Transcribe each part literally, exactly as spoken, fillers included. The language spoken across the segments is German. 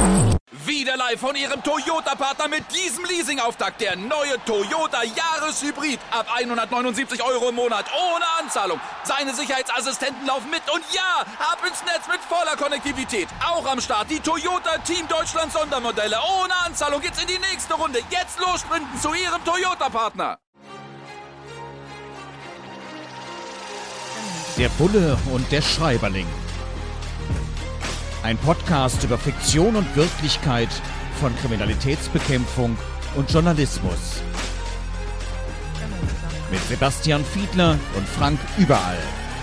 Wieder live von Ihrem Toyota-Partner mit diesem Leasing-Auftakt. Der neue Toyota Jahreshybrid. Ab hundertneunundsiebzig Euro im Monat. Ohne Anzahlung. Seine Sicherheitsassistenten laufen mit. Und ja, ab ins Netz mit voller Konnektivität. Auch am Start die Toyota Team Deutschland Sondermodelle. Ohne Anzahlung geht's in die nächste Runde. Jetzt los sprinten zu Ihrem Toyota-Partner. Der Bulle und der Schreiberling. Ein Podcast über Fiktion und Wirklichkeit von Kriminalitätsbekämpfung und Journalismus. Mit Sebastian Fiedler und Frank Überall.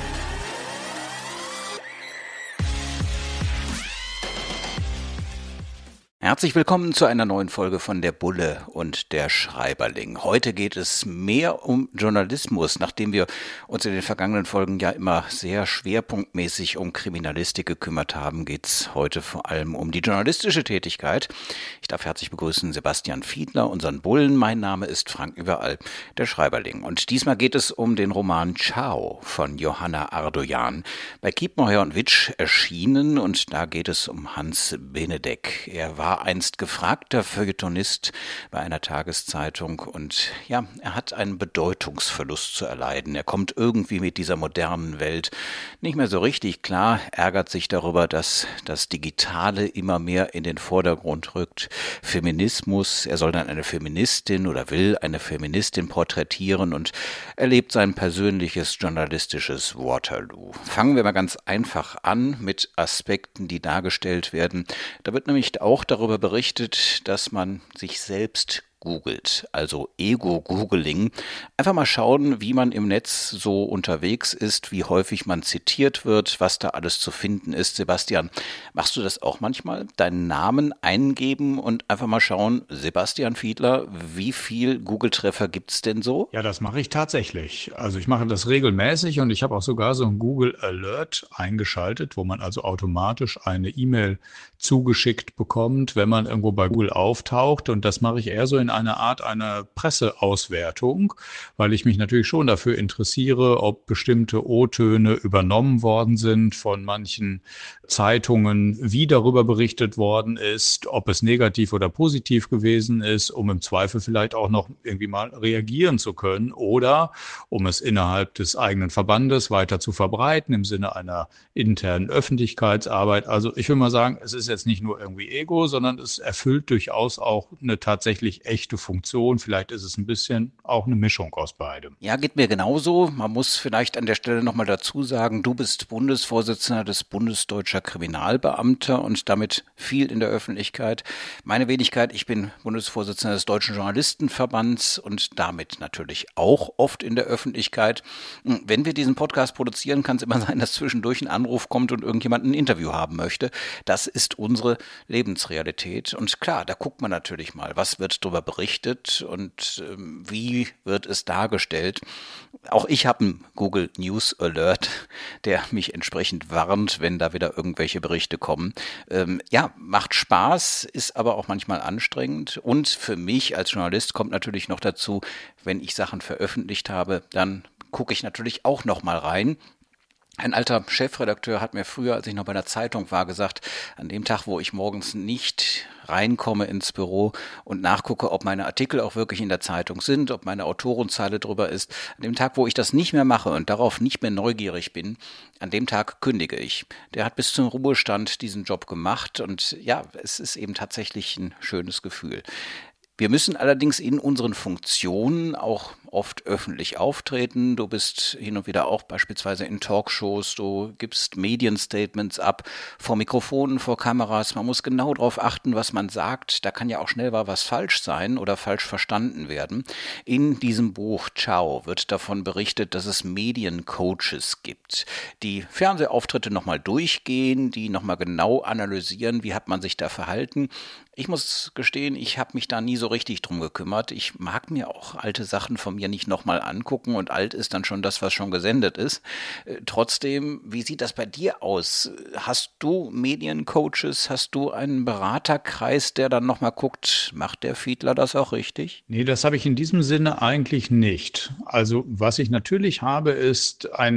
Herzlich willkommen zu einer neuen Folge von Der Bulle und der Schreiberling. Heute geht es mehr um Journalismus, nachdem wir uns in den vergangenen Folgen ja immer sehr schwerpunktmäßig um Kriminalistik gekümmert haben, geht es heute vor allem um die journalistische Tätigkeit. Ich darf herzlich begrüßen Sebastian Fiedler, unseren Bullen. Mein Name ist Frank Überall, der Schreiberling. Und diesmal geht es um den Roman Ciao von Johanna Ardoyan, bei Kiepenheuer und Witsch erschienen, und da geht es um Hans Benedek. Er war einst gefragter Feuilletonist bei einer Tageszeitung und ja, er hat einen Bedeutungsverlust zu erleiden. Er kommt irgendwie mit dieser modernen Welt nicht mehr so richtig klar, ärgert sich darüber, dass das Digitale immer mehr in den Vordergrund rückt. Feminismus, er soll dann eine Feministin oder will eine Feministin porträtieren und erlebt sein persönliches journalistisches Waterloo. Fangen wir mal ganz einfach an mit Aspekten, die dargestellt werden. Da wird nämlich auch darüber berichtet, dass man sich selbst googelt, also Ego-Googling. Einfach mal schauen, wie man im Netz so unterwegs ist, wie häufig man zitiert wird, was da alles zu finden ist. Sebastian, machst du das auch manchmal? Deinen Namen eingeben und einfach mal schauen, Sebastian Fiedler, wie viel Google-Treffer gibt's denn so? Ja, das mache ich tatsächlich. Also ich mache das regelmäßig und ich habe auch sogar so ein Google Alert eingeschaltet, wo man also automatisch eine E-Mail zugeschickt bekommt, wenn man irgendwo bei Google auftaucht, und das mache ich eher so in einer Art einer Presseauswertung, weil ich mich natürlich schon dafür interessiere, ob bestimmte O-Töne übernommen worden sind von manchen Zeitungen, wie darüber berichtet worden ist, ob es negativ oder positiv gewesen ist, um im Zweifel vielleicht auch noch irgendwie mal reagieren zu können oder um es innerhalb des eigenen Verbandes weiter zu verbreiten im Sinne einer internen Öffentlichkeitsarbeit. Also ich will mal sagen, es ist jetzt nicht nur irgendwie Ego, sondern es erfüllt durchaus auch eine tatsächlich echte Funktion. Vielleicht ist es ein bisschen auch eine Mischung aus beidem. Ja, geht mir genauso. Man muss vielleicht an der Stelle nochmal dazu sagen, du bist Bundesvorsitzender des Bundesdeutscher Kriminalbeamter und damit viel in der Öffentlichkeit. Meine Wenigkeit, ich bin Bundesvorsitzender des Deutschen Journalistenverbands und damit natürlich auch oft in der Öffentlichkeit. Wenn wir diesen Podcast produzieren, kann es immer sein, dass zwischendurch ein Anruf kommt und irgendjemand ein Interview haben möchte. Das ist unsere Lebensrealität. Und klar, da guckt man natürlich mal, was wird darüber berichtet und ähm, wie wird es dargestellt. Auch ich habe einen Google News Alert, der mich entsprechend warnt, wenn da wieder irgendwelche Berichte kommen. Ähm, ja, macht Spaß, ist aber auch manchmal anstrengend. Und für mich als Journalist kommt natürlich noch dazu, wenn ich Sachen veröffentlicht habe, dann gucke ich natürlich auch noch mal rein. Ein alter Chefredakteur hat mir früher, als ich noch bei der Zeitung war, gesagt, an dem Tag, wo ich morgens nicht reinkomme ins Büro und nachgucke, ob meine Artikel auch wirklich in der Zeitung sind, ob meine Autorenzeile drüber ist, an dem Tag, wo ich das nicht mehr mache und darauf nicht mehr neugierig bin, an dem Tag kündige ich. Der hat bis zum Ruhestand diesen Job gemacht und ja, es ist eben tatsächlich ein schönes Gefühl. Wir müssen allerdings in unseren Funktionen auch oft öffentlich auftreten. Du bist hin und wieder auch beispielsweise in Talkshows, du gibst Medienstatements ab, vor Mikrofonen, vor Kameras. Man muss genau darauf achten, was man sagt. Da kann ja auch schnell mal was falsch sein oder falsch verstanden werden. In diesem Buch Ciao wird davon berichtet, dass es Mediencoaches gibt, die Fernsehauftritte nochmal durchgehen, die nochmal genau analysieren, wie hat man sich da verhalten. Ich muss gestehen, ich habe mich da nie so richtig drum gekümmert. Ich mag mir auch alte Sachen von mir nicht nochmal angucken und alt ist dann schon das, was schon gesendet ist. Äh, trotzdem, wie sieht das bei dir aus? Hast du Mediencoaches? Hast du einen Beraterkreis, der dann nochmal guckt, macht der Fiedler das auch richtig? Nee, das habe ich in diesem Sinne eigentlich nicht. Also was ich natürlich habe, ist eine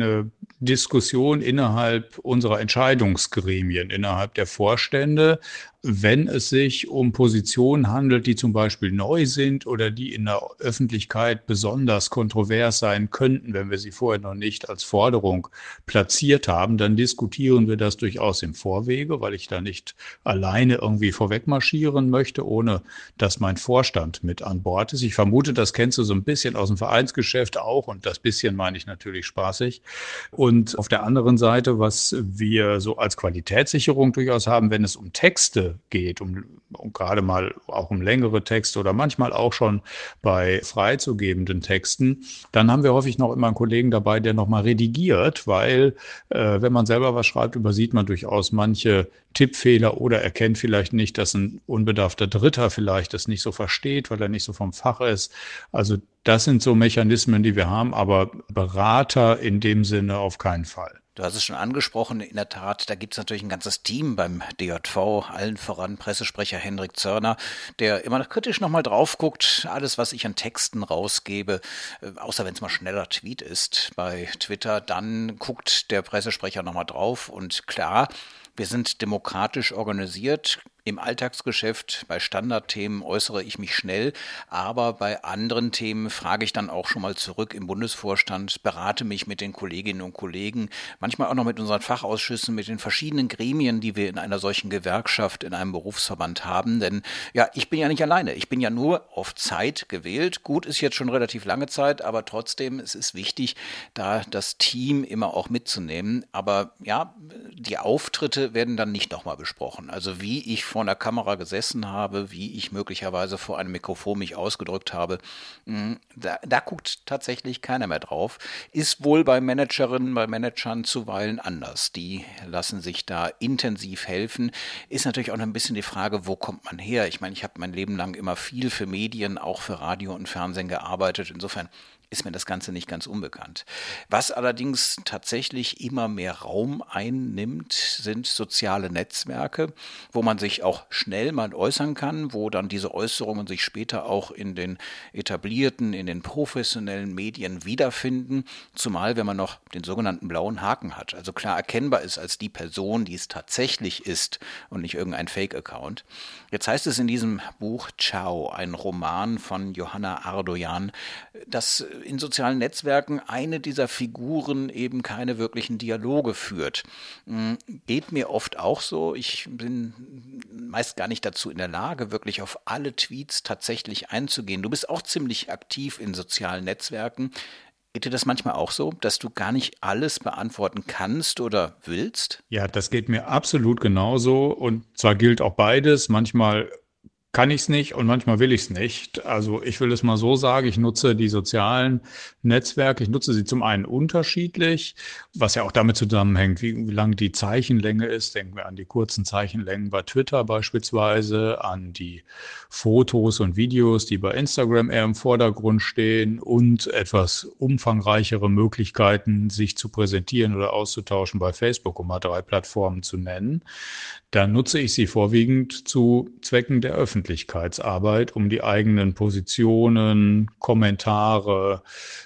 Diskussion innerhalb unserer Entscheidungsgremien, innerhalb der Vorstände, wenn es sich um Positionen handelt, die zum Beispiel neu sind oder die in der Öffentlichkeit besonders kontrovers sein könnten, wenn wir sie vorher noch nicht als Forderung platziert haben, dann diskutieren wir das durchaus im Vorwege, weil ich da nicht alleine irgendwie vorwegmarschieren möchte, ohne dass mein Vorstand mit an Bord ist. Ich vermute, das kennst du so ein bisschen aus dem Vereinsgeschäft auch, und das bisschen meine ich natürlich spaßig. Und auf der anderen Seite, was wir so als Qualitätssicherung durchaus haben, wenn es um Texte geht, um, um gerade mal auch um längere Texte oder manchmal auch schon bei freizugebenden Texten, dann haben wir häufig noch immer einen Kollegen dabei, der nochmal redigiert, weil äh, wenn man selber was schreibt, übersieht man durchaus manche Tippfehler oder erkennt vielleicht nicht, dass ein unbedarfter Dritter vielleicht das nicht so versteht, weil er nicht so vom Fach ist. Also das sind so Mechanismen, die wir haben, aber Berater in dem Sinne auf keinen Fall. Du hast es schon angesprochen, in der Tat, da gibt es natürlich ein ganzes Team beim D J V, allen voran Pressesprecher Hendrik Zörner, der immer kritisch nochmal drauf guckt, alles, was ich an Texten rausgebe, außer wenn es mal schneller Tweet ist bei Twitter, dann guckt der Pressesprecher nochmal drauf und klar, wir sind demokratisch organisiert. Im Alltagsgeschäft, bei Standardthemen äußere ich mich schnell, aber bei anderen Themen frage ich dann auch schon mal zurück im Bundesvorstand, berate mich mit den Kolleginnen und Kollegen, manchmal auch noch mit unseren Fachausschüssen, mit den verschiedenen Gremien, die wir in einer solchen Gewerkschaft, in einem Berufsverband haben. Denn ja, ich bin ja nicht alleine, ich bin ja nur auf Zeit gewählt. Gut, ist jetzt schon relativ lange Zeit, aber trotzdem, es ist wichtig, da das Team immer auch mitzunehmen. Aber ja, die Auftritte werden dann nicht nochmal besprochen. Also wie ich vor einer Kamera gesessen habe, wie ich möglicherweise vor einem Mikrofon mich ausgedrückt habe, da, da guckt tatsächlich keiner mehr drauf. Ist wohl bei Managerinnen, bei Managern zuweilen anders. Die lassen sich da intensiv helfen. Ist natürlich auch noch ein bisschen die Frage, wo kommt man her? Ich meine, ich habe mein Leben lang immer viel für Medien, auch für Radio und Fernsehen gearbeitet. Insofern ist mir das Ganze nicht ganz unbekannt. Was allerdings tatsächlich immer mehr Raum einnimmt, sind soziale Netzwerke, wo man sich auch schnell mal äußern kann, wo dann diese Äußerungen sich später auch in den etablierten, in den professionellen Medien wiederfinden, zumal wenn man noch den sogenannten blauen Haken hat, also klar erkennbar ist als die Person, die es tatsächlich ist und nicht irgendein Fake-Account. Jetzt heißt es in diesem Buch Ciao, ein Roman von Johanna Ardoyan, dass in sozialen Netzwerken eine dieser Figuren eben keine wirklichen Dialoge führt. Geht mir oft auch so. Ich bin meist gar nicht dazu in der Lage, wirklich auf alle Tweets tatsächlich einzugehen. Du bist auch ziemlich aktiv in sozialen Netzwerken. Geht dir das manchmal auch so, dass du gar nicht alles beantworten kannst oder willst? Ja, das geht mir absolut genauso. Und zwar gilt auch beides. Manchmal kann ich es nicht und manchmal will ich es nicht. Also ich will es mal so sagen, ich nutze die sozialen Netzwerke, ich nutze sie zum einen unterschiedlich, was ja auch damit zusammenhängt, wie, wie lang die Zeichenlänge ist. Denken wir an die kurzen Zeichenlängen bei Twitter beispielsweise, an die Fotos und Videos, die bei Instagram eher im Vordergrund stehen und etwas umfangreichere Möglichkeiten, sich zu präsentieren oder auszutauschen bei Facebook, um mal drei Plattformen zu nennen. Dann nutze ich sie vorwiegend zu Zwecken der Öffentlichkeitsarbeit, um die eigenen Positionen, Kommentare,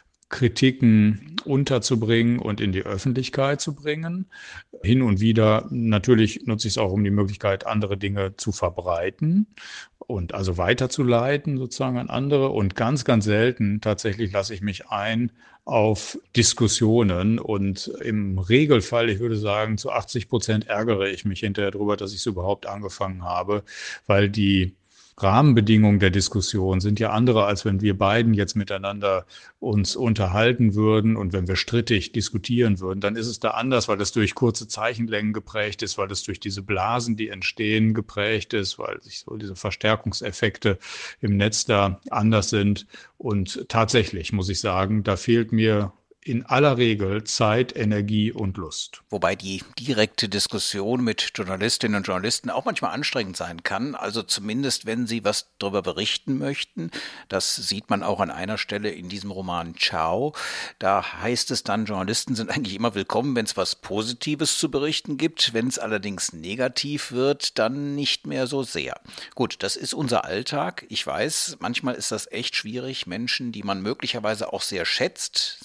Kritiken unterzubringen und in die Öffentlichkeit zu bringen. Hin und wieder natürlich nutze ich es auch, um die Möglichkeit, andere Dinge zu verbreiten und also weiterzuleiten sozusagen an andere. Und ganz, ganz selten tatsächlich lasse ich mich ein auf Diskussionen und im Regelfall, ich würde sagen, zu achtzig Prozent ärgere ich mich hinterher darüber, dass ich es überhaupt angefangen habe, weil die Rahmenbedingungen der Diskussion sind ja andere, als wenn wir beiden jetzt miteinander uns unterhalten würden und wenn wir strittig diskutieren würden, dann ist es da anders, weil das durch kurze Zeichenlängen geprägt ist, weil das durch diese Blasen, die entstehen, geprägt ist, weil sich so diese Verstärkungseffekte im Netz da anders sind. Und tatsächlich muss ich sagen, da fehlt mir in aller Regel Zeit, Energie und Lust. Wobei die direkte Diskussion mit Journalistinnen und Journalisten auch manchmal anstrengend sein kann. Also zumindest, wenn sie was darüber berichten möchten. Das sieht man auch an einer Stelle in diesem Roman Ciao. Da heißt es dann, Journalisten sind eigentlich immer willkommen, wenn es was Positives zu berichten gibt. Wenn es allerdings negativ wird, dann nicht mehr so sehr. Gut, das ist unser Alltag. Ich weiß, manchmal ist das echt schwierig, Menschen, die man möglicherweise auch sehr schätzt, sehr mag,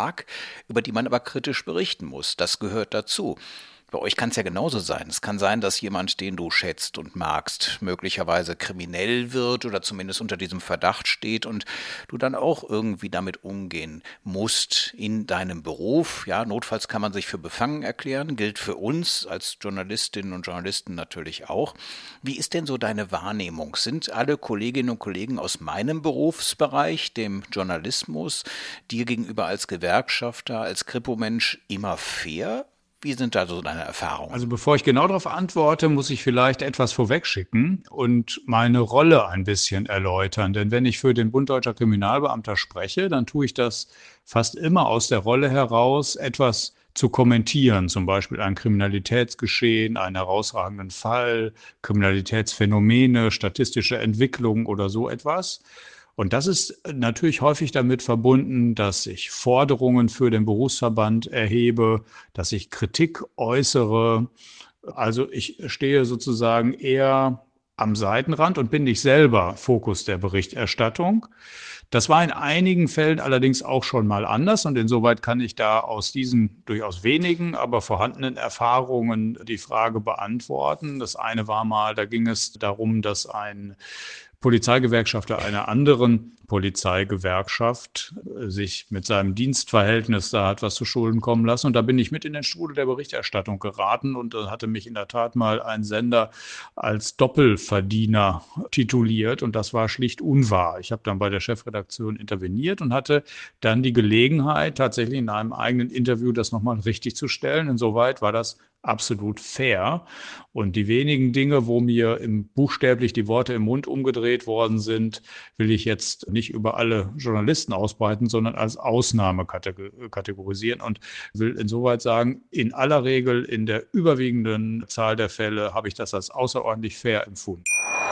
mag, über die man aber kritisch berichten muss. Das gehört dazu. Bei euch kann es ja genauso sein. Es kann sein, dass jemand, den du schätzt und magst, möglicherweise kriminell wird oder zumindest unter diesem Verdacht steht und du dann auch irgendwie damit umgehen musst in deinem Beruf. Ja, notfalls kann man sich für befangen erklären, gilt für uns als Journalistinnen und Journalisten natürlich auch. Wie ist denn so deine Wahrnehmung? Sind alle Kolleginnen und Kollegen aus meinem Berufsbereich, dem Journalismus, dir gegenüber als Gewerkschafter, als Kripo-Mensch immer fair? Wie sind da so deine Erfahrungen? Also bevor ich genau darauf antworte, muss ich vielleicht etwas vorwegschicken und meine Rolle ein bisschen erläutern. Denn wenn ich für den Bund Deutscher Kriminalbeamter spreche, dann tue ich das fast immer aus der Rolle heraus, etwas zu kommentieren, zum Beispiel ein Kriminalitätsgeschehen, einen herausragenden Fall, Kriminalitätsphänomene, statistische Entwicklungen oder so etwas. Und das ist natürlich häufig damit verbunden, dass ich Forderungen für den Berufsverband erhebe, dass ich Kritik äußere. Also ich stehe sozusagen eher am Seitenrand und bin nicht selber Fokus der Berichterstattung. Das war in einigen Fällen allerdings auch schon mal anders und insoweit kann ich da aus diesen durchaus wenigen, aber vorhandenen Erfahrungen die Frage beantworten. Das eine war mal, da ging es darum, dass ein Polizeigewerkschafter einer anderen Polizeigewerkschaft sich mit seinem Dienstverhältnis da hat was zu Schulden kommen lassen. Und da bin ich mit in den Strudel der Berichterstattung geraten und da hatte mich in der Tat mal ein Sender als Doppelverdiener tituliert und das war schlicht unwahr. Ich habe dann bei der Chefredaktion interveniert und hatte dann die Gelegenheit, tatsächlich in einem eigenen Interview das nochmal richtig zu stellen. Insoweit war das absolut fair. Und die wenigen Dinge, wo mir im, buchstäblich die Worte im Mund umgedreht worden sind, will ich jetzt nicht über alle Journalisten ausbreiten, sondern als Ausnahme kategorisieren und will insoweit sagen, in aller Regel, in der überwiegenden Zahl der Fälle habe ich das als außerordentlich fair empfunden.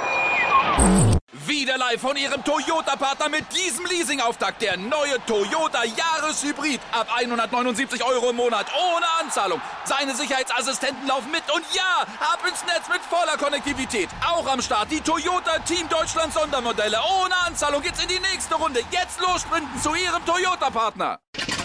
Wieder live von Ihrem Toyota-Partner mit diesem Leasing-Auftakt. Der neue Toyota Jahreshybrid. Ab hundertneunundsiebzig Euro im Monat. Ohne Anzahlung. Seine Sicherheitsassistenten laufen mit. Und ja, ab ins Netz mit voller Konnektivität. Auch am Start die Toyota Team Deutschland Sondermodelle. Ohne Anzahlung geht's in die nächste Runde. Jetzt los sprinten zu Ihrem Toyota-Partner.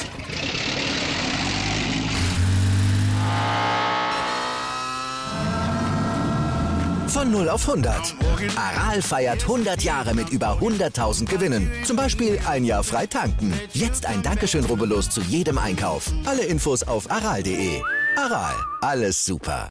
Von null auf hundert. Aral feiert hundert Jahre mit über hunderttausend Gewinnen. Zum Beispiel ein Jahr frei tanken. Jetzt ein Dankeschön, rubbellos zu jedem Einkauf. Alle Infos auf aral punkt de. Aral, alles super.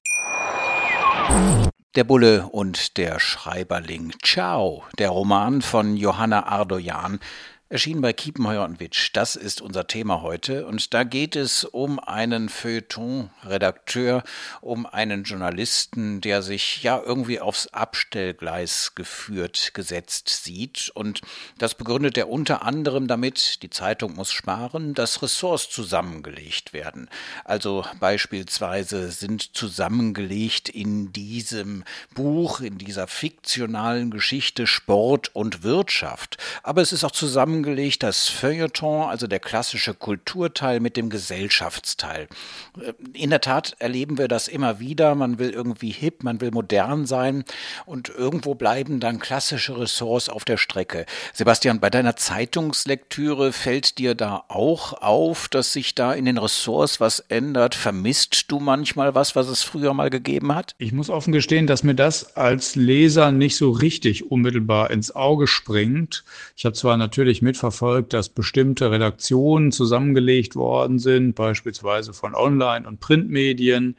Der Bulle und der Schreiberling. Ciao, der Roman von Johanna Ardoyan, erschien bei Kiepenheuer und Witsch. Das ist unser Thema heute und da geht es um einen Feuilleton-Redakteur, um einen Journalisten, der sich ja irgendwie aufs Abstellgleis geführt, gesetzt sieht und das begründet er unter anderem damit, die Zeitung muss sparen, dass Ressorts zusammengelegt werden. Also beispielsweise sind zusammengelegt in diesem Buch, in dieser fiktionalen Geschichte Sport und Wirtschaft. Aber es ist auch zusammengelegt das Feuilleton, also der klassische Kulturteil mit dem Gesellschaftsteil. In der Tat erleben wir das immer wieder. Man will irgendwie hip, man will modern sein und irgendwo bleiben dann klassische Ressorts auf der Strecke. Sebastian, bei deiner Zeitungslektüre fällt dir da auch auf, dass sich da in den Ressorts was ändert? Vermisst du manchmal was, was es früher mal gegeben hat? Ich muss offen gestehen, dass mir das als Leser nicht so richtig unmittelbar ins Auge springt. Ich habe zwar natürlich mitverfolgt, dass bestimmte Redaktionen zusammengelegt worden sind, beispielsweise von Online- und Printmedien.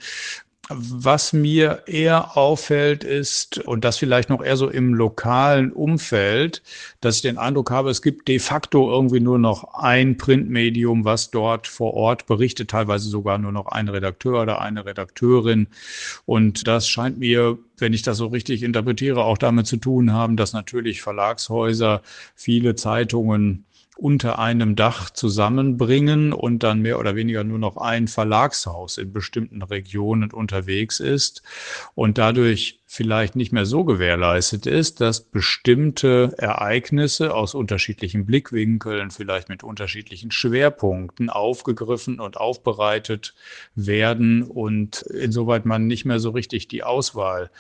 Was mir eher auffällt ist, und das vielleicht noch eher so im lokalen Umfeld, dass ich den Eindruck habe, es gibt de facto irgendwie nur noch ein Printmedium, was dort vor Ort berichtet, teilweise sogar nur noch ein Redakteur oder eine Redakteurin. Und das scheint mir, wenn ich das so richtig interpretiere, auch damit zu tun haben, dass natürlich Verlagshäuser viele Zeitungen unter einem Dach zusammenbringen und dann mehr oder weniger nur noch ein Verlagshaus in bestimmten Regionen unterwegs ist und dadurch vielleicht nicht mehr so gewährleistet ist, dass bestimmte Ereignisse aus unterschiedlichen Blickwinkeln, vielleicht mit unterschiedlichen Schwerpunkten aufgegriffen und aufbereitet werden und insoweit man nicht mehr so richtig die Auswahl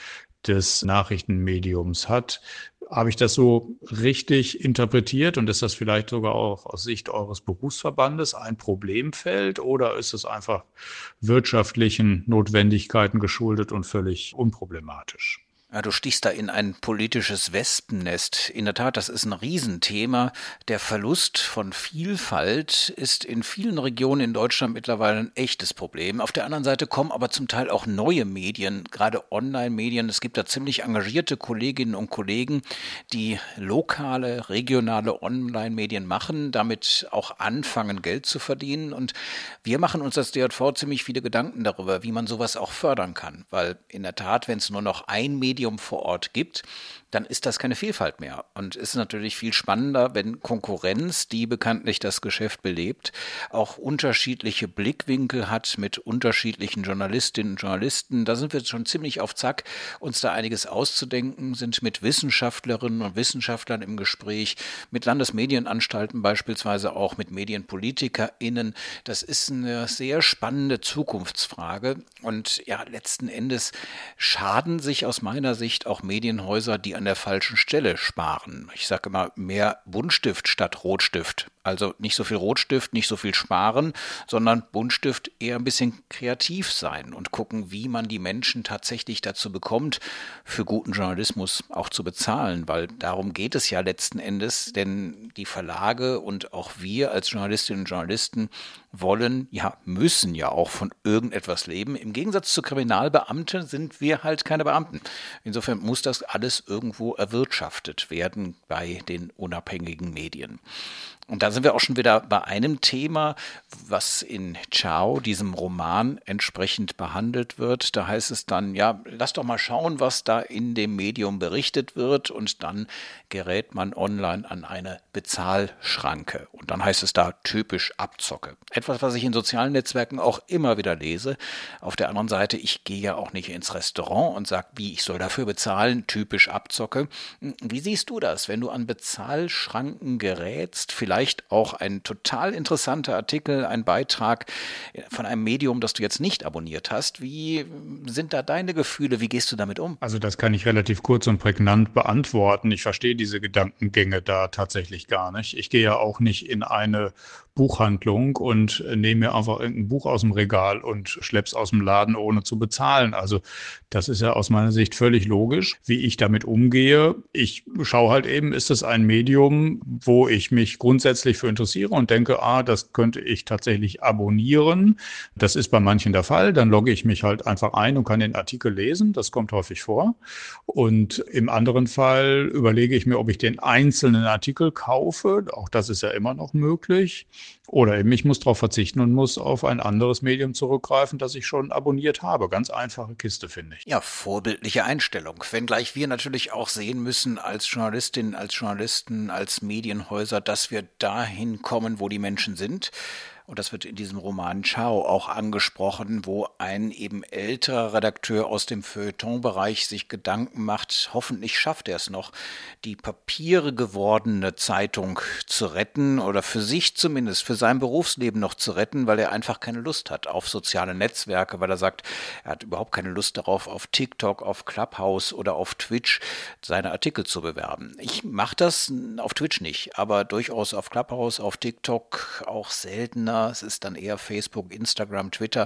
des Nachrichtenmediums hat. Habe ich das so richtig interpretiert und ist das vielleicht sogar auch aus Sicht eures Berufsverbandes ein Problemfeld oder ist es einfach wirtschaftlichen Notwendigkeiten geschuldet und völlig unproblematisch? Ja, du stichst da in ein politisches Wespennest. In der Tat, das ist ein Riesenthema. Der Verlust von Vielfalt ist in vielen Regionen in Deutschland mittlerweile ein echtes Problem. Auf der anderen Seite kommen aber zum Teil auch neue Medien, gerade Online-Medien. Es gibt da ziemlich engagierte Kolleginnen und Kollegen, die lokale, regionale Online-Medien machen, damit auch anfangen, Geld zu verdienen. Und wir machen uns als D J V ziemlich viele Gedanken darüber, wie man sowas auch fördern kann. Weil in der Tat, wenn es nur noch ein Medium vor Ort gibt, dann ist das keine Vielfalt mehr. Und es ist natürlich viel spannender, wenn Konkurrenz, die bekanntlich das Geschäft belebt, auch unterschiedliche Blickwinkel hat mit unterschiedlichen Journalistinnen und Journalisten. Da sind wir schon ziemlich auf Zack, uns da einiges auszudenken, sind mit Wissenschaftlerinnen und Wissenschaftlern im Gespräch, mit Landesmedienanstalten beispielsweise auch, mit MedienpolitikerInnen. Das ist eine sehr spannende Zukunftsfrage. Und ja, letzten Endes schaden sich aus meiner Sicht auch Medienhäuser, die an der falschen Stelle sparen. Ich sage immer, mehr Buntstift statt Rotstift. Also nicht so viel Rotstift, nicht so viel sparen, sondern Buntstift eher ein bisschen kreativ sein und gucken, wie man die Menschen tatsächlich dazu bekommt, für guten Journalismus auch zu bezahlen, weil darum geht es ja letzten Endes, denn die Verlage und auch wir als Journalistinnen und Journalisten wollen, ja, müssen ja auch von irgendetwas leben. Im Gegensatz zu Kriminalbeamten sind wir halt keine Beamten. Insofern muss das alles irgendwo erwirtschaftet werden bei den unabhängigen Medien. Und da sind wir auch schon wieder bei einem Thema, was in Ciao, diesem Roman, entsprechend behandelt wird. Da heißt es dann, ja, lass doch mal schauen, was da in dem Medium berichtet wird, und dann gerät man online an eine Bezahlschranke. Und dann heißt es da typisch Abzocke. Etwas, was ich in sozialen Netzwerken auch immer wieder lese. Auf der anderen Seite, ich gehe ja auch nicht ins Restaurant und sage, wie, ich soll dafür bezahlen, typisch Abzocke. Wie siehst du das, wenn du an Bezahlschranken gerätst? Vielleicht auch ein total interessanter Artikel, ein Beitrag von einem Medium, das du jetzt nicht abonniert hast. Wie sind da deine Gefühle? Wie gehst du damit um? Also das kann ich relativ kurz und prägnant beantworten. Ich verstehe diese Gedankengänge da tatsächlich gar nicht. Ich gehe ja auch nicht in eine Buchhandlung und nehme mir einfach irgendein Buch aus dem Regal und schlepp's aus dem Laden, ohne zu bezahlen. Also das ist ja aus meiner Sicht völlig logisch, wie ich damit umgehe. Ich schaue halt eben, ist es ein Medium, wo ich mich grundsätzlich für interessiere und denke, ah, das könnte ich tatsächlich abonnieren. Das ist bei manchen der Fall. Dann logge ich mich halt einfach ein und kann den Artikel lesen. Das kommt häufig vor. Und im anderen Fall überlege ich mir, ob ich den einzelnen Artikel kaufe. Auch das ist ja immer noch möglich. Oder eben, ich muss darauf verzichten und muss auf ein anderes Medium zurückgreifen, das ich schon abonniert habe. Ganz einfache Kiste, finde ich. Ja, vorbildliche Einstellung. Wenngleich wir natürlich auch sehen müssen als Journalistinnen, als Journalisten, als Medienhäuser, dass wir dahin kommen, wo die Menschen sind. Und das wird in diesem Roman Ciao auch angesprochen, wo ein eben älterer Redakteur aus dem Feuilleton-Bereich sich Gedanken macht, hoffentlich schafft er es noch, die Papiere gewordene Zeitung zu retten oder für sich zumindest, für sein Berufsleben noch zu retten, weil er einfach keine Lust hat auf soziale Netzwerke, weil er sagt, er hat überhaupt keine Lust darauf, auf TikTok, auf Clubhouse oder auf Twitch seine Artikel zu bewerben. Ich mache das auf Twitch nicht, aber durchaus auf Clubhouse, auf TikTok auch seltener. Es ist dann eher Facebook, Instagram, Twitter,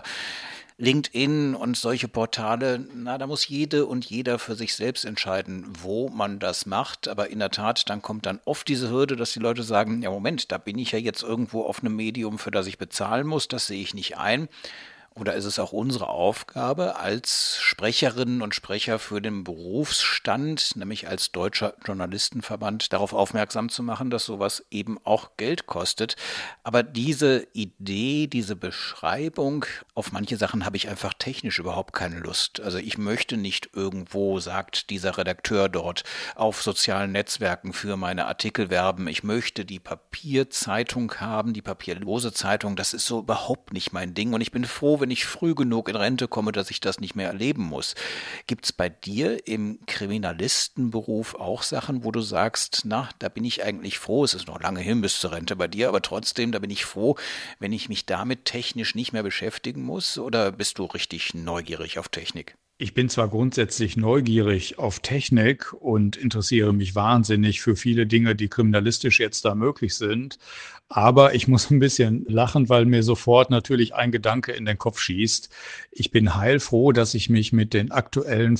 LinkedIn und solche Portale. Na, da muss jede und jeder für sich selbst entscheiden, wo man das macht. Aber in der Tat, dann kommt dann oft diese Hürde, dass die Leute sagen, ja Moment, da bin ich ja jetzt irgendwo auf einem Medium, für das ich bezahlen muss. Das sehe ich nicht ein. Oder ist es auch unsere Aufgabe als Sprecherinnen und Sprecher für den Berufsstand, nämlich als Deutscher Journalistenverband, darauf aufmerksam zu machen, dass sowas eben auch Geld kostet. Aber diese Idee, diese Beschreibung, auf manche Sachen habe ich einfach technisch überhaupt keine Lust. Also ich möchte nicht irgendwo, sagt dieser Redakteur dort, auf sozialen Netzwerken für meine Artikel werben. Ich möchte die Papierzeitung haben, die papierlose Zeitung. Das ist so überhaupt nicht mein Ding. Und ich bin froh, wenn ich früh genug in Rente komme, dass ich das nicht mehr erleben muss. Gibt es bei dir im Kriminalistenberuf auch Sachen, wo du sagst, na, da bin ich eigentlich froh, es ist noch lange hin bis zur Rente bei dir, aber trotzdem, da bin ich froh, wenn ich mich damit technisch nicht mehr beschäftigen muss? Oder bist du richtig neugierig auf Technik? Ich bin zwar grundsätzlich neugierig auf Technik und interessiere mich wahnsinnig für viele Dinge, die kriminalistisch jetzt da möglich sind, aber ich muss ein bisschen lachen, weil mir sofort natürlich ein Gedanke in den Kopf schießt. Ich bin heilfroh, dass ich mich mit den aktuellen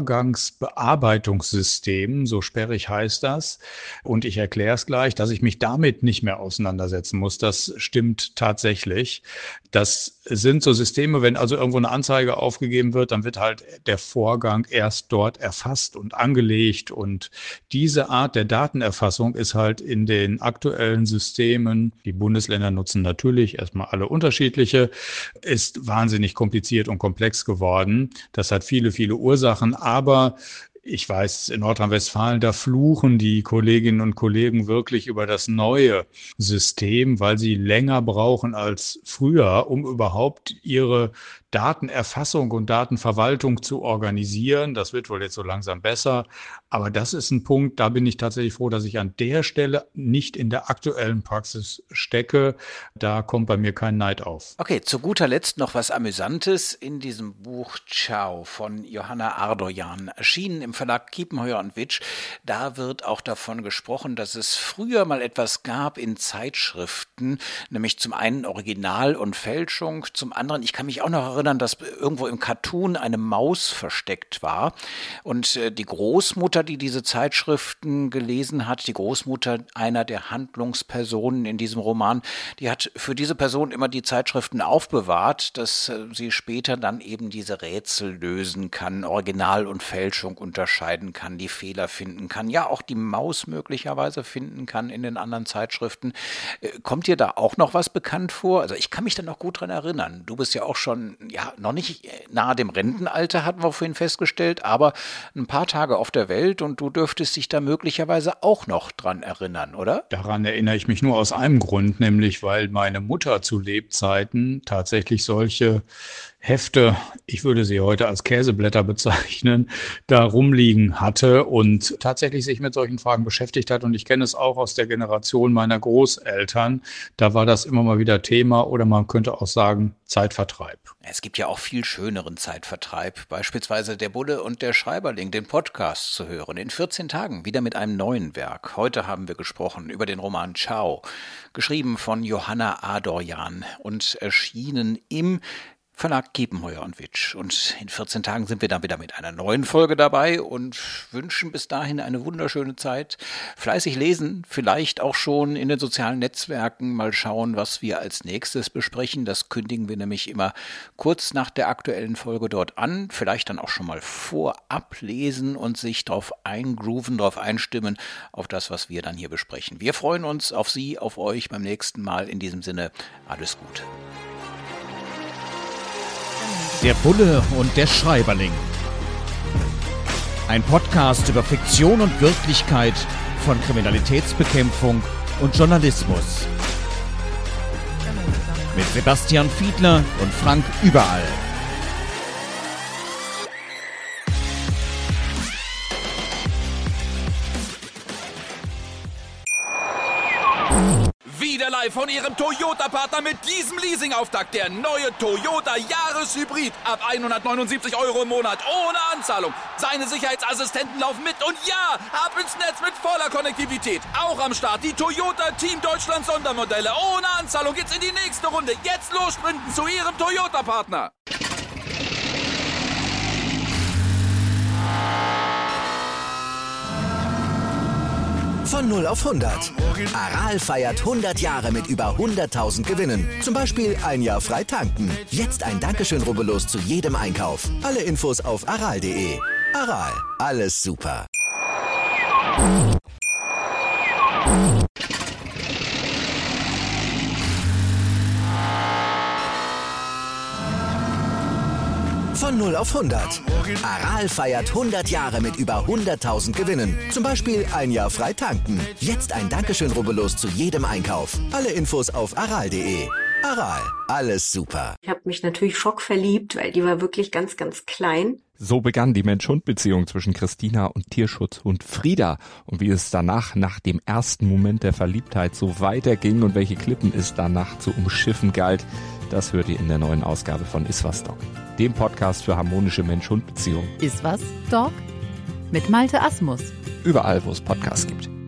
Vorgangsbearbeitungssystemen, so sperrig heißt das, und ich erkläre es gleich, dass ich mich damit nicht mehr auseinandersetzen muss. Das stimmt tatsächlich. Das sind so Systeme, wenn also irgendwo eine Anzeige aufgegeben wird, dann wird halt der Vorgang erst dort erfasst und angelegt. Und diese Art der Datenerfassung ist halt in den aktuellen Systemen, die Bundesländer nutzen natürlich erstmal alle unterschiedliche, ist wahnsinnig kompliziert und komplex geworden. Das hat viele, viele Ursachen, aber ich weiß, in Nordrhein-Westfalen, da fluchen die Kolleginnen und Kollegen wirklich über das neue System, weil sie länger brauchen als früher, um überhaupt ihre Datenerfassung und Datenverwaltung zu organisieren. Das wird wohl jetzt so langsam besser. Aber das ist ein Punkt, da bin ich tatsächlich froh, dass ich an der Stelle nicht in der aktuellen Praxis stecke. Da kommt bei mir kein Neid auf. Okay, zu guter Letzt noch was Amüsantes. In diesem Buch Ciao von Johanna Ardorjan, erschienen im Verlag Kiepenheuer und Witsch. Da wird auch davon gesprochen, dass es früher mal etwas gab in Zeitschriften, nämlich zum einen Original und Fälschung, zum anderen, ich kann mich auch noch erinnern, dass irgendwo im Cartoon eine Maus versteckt war und äh, die Großmutter, die diese Zeitschriften gelesen hat, die Großmutter einer der Handlungspersonen in diesem Roman, die hat für diese Person immer die Zeitschriften aufbewahrt, dass äh, sie später dann eben diese Rätsel lösen kann, Original und Fälschung unterscheiden kann, die Fehler finden kann, ja auch die Maus möglicherweise finden kann in den anderen Zeitschriften. Äh, kommt dir da auch noch was bekannt vor? Also ich kann mich da noch gut dran erinnern. Du bist ja auch schon ja, noch nicht nahe dem Rentenalter, hatten wir vorhin festgestellt, aber ein paar Tage auf der Welt und du dürftest dich da möglicherweise auch noch dran erinnern, oder? Daran erinnere ich mich nur aus einem Grund, nämlich weil meine Mutter zu Lebzeiten tatsächlich solche Hefte, ich würde sie heute als Käseblätter bezeichnen, da rumliegen hatte und tatsächlich sich mit solchen Fragen beschäftigt hat. Und ich kenne es auch aus der Generation meiner Großeltern. Da war das immer mal wieder Thema oder man könnte auch sagen Zeitvertreib. Es gibt ja auch viel schöneren Zeitvertreib, beispielsweise der Bulle und der Schreiberling, den Podcast zu hören. In vierzehn Tagen wieder mit einem neuen Werk. Heute haben wir gesprochen über den Roman Ciao, geschrieben von Johanna Ardorjan und erschienen im Verlag Kiepenheuer und Witsch. Und in vierzehn Tagen sind wir dann wieder mit einer neuen Folge dabei und wünschen bis dahin eine wunderschöne Zeit. Fleißig lesen, vielleicht auch schon in den sozialen Netzwerken mal schauen, was wir als nächstes besprechen. Das kündigen wir nämlich immer kurz nach der aktuellen Folge dort an. Vielleicht dann auch schon mal vorab lesen und sich darauf eingrooven, darauf einstimmen, auf das, was wir dann hier besprechen. Wir freuen uns auf Sie, auf euch beim nächsten Mal. In diesem Sinne, alles Gute. Der Bulle und der Schreiberling. Ein Podcast über Fiktion und Wirklichkeit von Kriminalitätsbekämpfung und Journalismus. Mit Sebastian Fiedler und Frank Überall. Wieder live von Ihrem Toyota-Partner mit diesem Leasing-Auftakt. Der neue Toyota Jahreshybrid. Ab hundertneunundsiebzig Euro im Monat. Ohne Anzahlung. Seine Sicherheitsassistenten laufen mit. Und ja, ab ins Netz mit voller Konnektivität. Auch am Start die Toyota Team Deutschland Sondermodelle. Ohne Anzahlung geht's in die nächste Runde. Jetzt los sprinten zu Ihrem Toyota-Partner. Von null auf hundert. Aral feiert hundert Jahre mit über hunderttausend Gewinnen. Zum Beispiel ein Jahr frei tanken. Jetzt ein Dankeschön, rubbellos zu jedem Einkauf. Alle Infos auf aral punkt de. Aral, alles super. Von null auf hundert. Aral feiert hundert Jahre mit über hunderttausend Gewinnen. Zum Beispiel ein Jahr frei tanken. Jetzt ein Dankeschön, rubbellos zu jedem Einkauf. Alle Infos auf aral punkt de. Aral, alles super. Ich habe mich natürlich schockverliebt, weil die war wirklich ganz, ganz klein. So begann die Mensch-Hund-Beziehung zwischen Christina und Tierschutzhund Frieda. Und wie es danach, nach dem ersten Moment der Verliebtheit, so weiterging und welche Klippen es danach zu umschiffen galt, das hört ihr in der neuen Ausgabe von Iswas Dog, dem Podcast für harmonische Mensch-Hund-Beziehungen. Iswas Dog? Mit Malte Asmus. Überall, wo es Podcasts gibt.